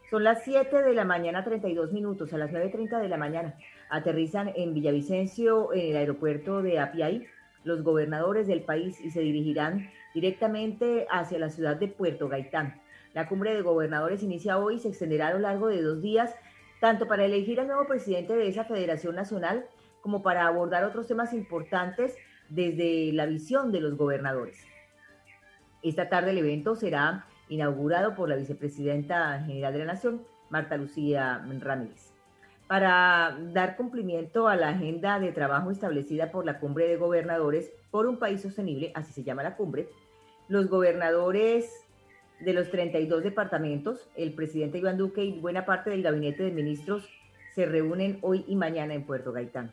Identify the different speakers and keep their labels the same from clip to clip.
Speaker 1: Son las 7 de la mañana, 32 minutos, a las 9:30 de la mañana. Aterrizan en Villavicencio, en el aeropuerto de Apiay, los gobernadores del país y se dirigirán directamente hacia la ciudad de Puerto Gaitán. La cumbre de gobernadores inicia hoy y se extenderá a lo largo de 2 días, tanto para elegir al nuevo presidente de esa federación nacional como para abordar otros temas importantes desde la visión de los gobernadores. Esta tarde el evento será inaugurado por la vicepresidenta general de la Nación, Marta Lucía Ramírez. Para dar cumplimiento a la agenda de trabajo establecida por la Cumbre de Gobernadores por un País Sostenible, así se llama la cumbre, los gobernadores de los 32 departamentos, el presidente Iván Duque y buena parte del gabinete de ministros se reúnen hoy y mañana en Puerto Gaitán.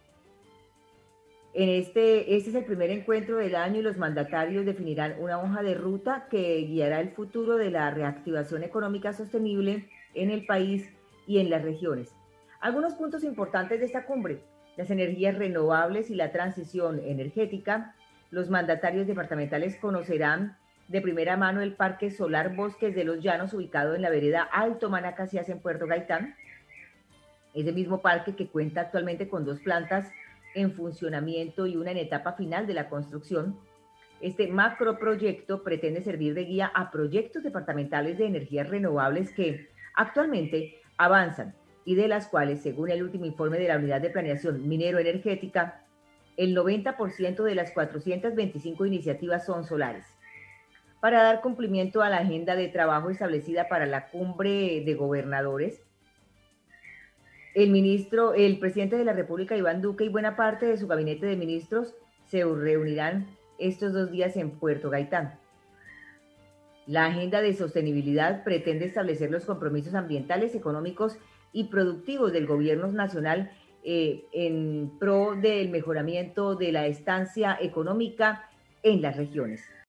Speaker 1: Este es el primer encuentro del año y los mandatarios definirán una hoja de ruta que guiará el futuro de la reactivación económica sostenible en el país y en las regiones. Algunos puntos importantes de esta cumbre: las energías renovables y la transición energética. Los mandatarios departamentales conocerán de primera mano el Parque Solar Bosques de los Llanos, ubicado en la vereda Alto Manacasías en Puerto Gaitán. Ese mismo parque, que cuenta actualmente con 2 plantas en funcionamiento y una en etapa final de la construcción. Este macroproyecto pretende servir de guía a proyectos departamentales de energías renovables que actualmente avanzan y de las cuales, según el último informe de la Unidad de Planeación Minero-Energética, el 90% de las 425 iniciativas son solares. Para dar cumplimiento a la agenda de trabajo establecida para la cumbre de gobernadores, el presidente de la República, Iván Duque, y buena parte de su gabinete de ministros se reunirán estos 2 días en Puerto Gaitán. La agenda de sostenibilidad pretende establecer los compromisos ambientales, económicos y productivos del gobierno nacional en pro del mejoramiento de la estancia económica en las regiones.